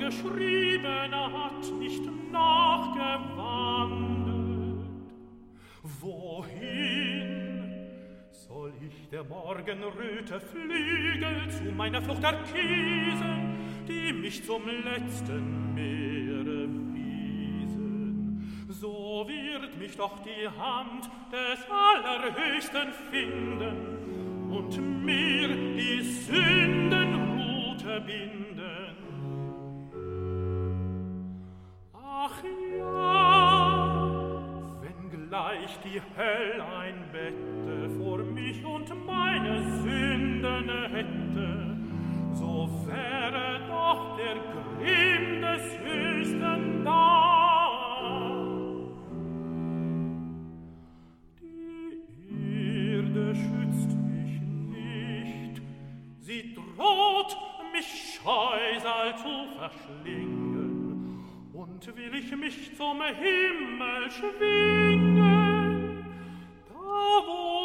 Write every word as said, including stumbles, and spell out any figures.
Geschriebene hat nicht nachgewandelt. Wohin soll ich der Morgenröte Flügel zu meiner Flucht erkiesen, die mich zum letzten Meere wiesen? So wird mich doch die Hand des Allerhöchsten finden und mir die Sündenrute binden. Ach ja, wenngleich die Höll ein Bette vor mich und meine Sünden hätte, so wäre doch der Grimm des Höchsten da. Die Erde schützt mich nicht, sie droht mich Scheusal zu verschlingen. Und will ich mich zum Himmel schwingen, da wo